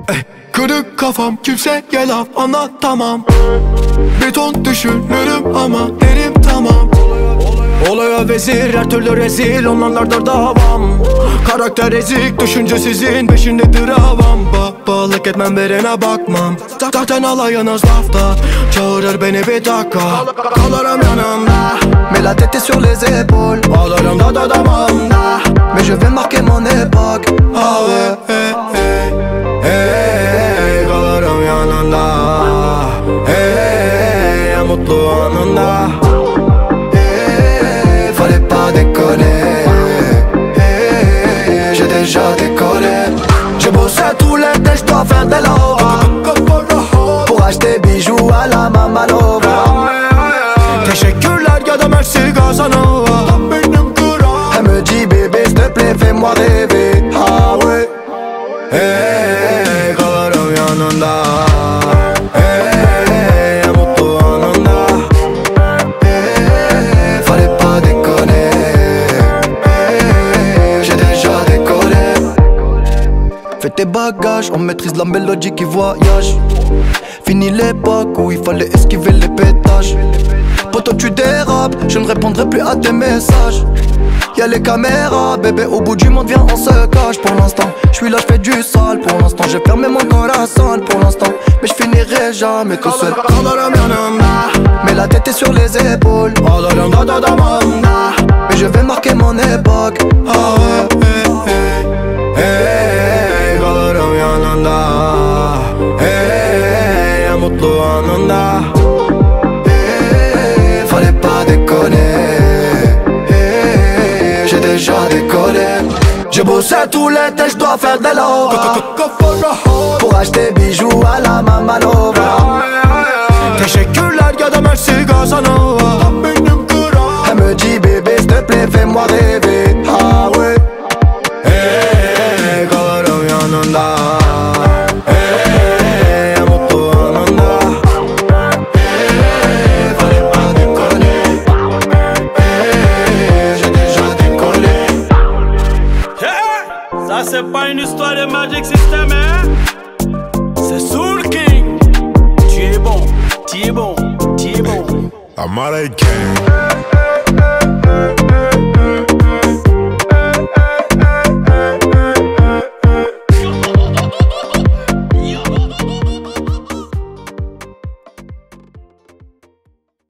Kırık kafam kimseye laf anlatamam. Bir ton düşünürüm ama derim tamam. Olaya vezir her türlü rezil onlardır davam. Karakter ezik düşüncesizin peşindedir avam. Babalık etmem birine bakmam. Zaten alayınız lafta. Çağırır beni bir dakika. Kalırım yanımda. Mais la tête est sur les épaules. Ağlarım da damağımda. Mais je vais marquer mon époque. Ah ouais, kalırım yanında. Mutlu anında. Fallait pas déconner. J'ai déjà décollé. J'ai bossé tout l'été, j'dois faire des lova. Pour acheter bijoux à la Mamanova. Teşekkürler ya da merci Casanova. Elle me dit bébé s'il te plaît fais-moi rêver. Ah ouais. Kalırım yanında. Fallait pas déconner. J'ai déjà décollé. Fais tes bagages, on maîtrise la mélodie qui voyage. Fini l'époque où il fallait esquiver les pétages. Poto tu dérapes, je ne répondrai plus à tes messages. Y'a les caméras, bébé au bout du monde viens on se cache. Pour l'instant, je suis là, je fais du sale. Pour l'instant, j'ai fermé mon corazon. Pour l'instant, mais je finirai jamais tout seul. Kalırım yanında. Mais la tête est sur les épaules. Ağlarım da damağımda. Mais je vais marquer mon époque. Ah ouais, kalırım yanında. Mutlu anında. Fallait pas déconner. J'ai déjà décollé. J'ai bossé tout l'été, j'dois faire des lova. Pour acheter bijoux à la Mamanova. Teşekkürler ya da merci Casanova. Elle me dit bébé s'il te plaît fais-moi rêver. Ah ouais. Kalırım yanında. Mutlu anında. Fallait pas déconner. J'ai déjà décollé. Ça c'est pas une histoire de Magic System, hein? C'est Soul King. Tu es bon, tu es bon, tu es bon. I'm out of game.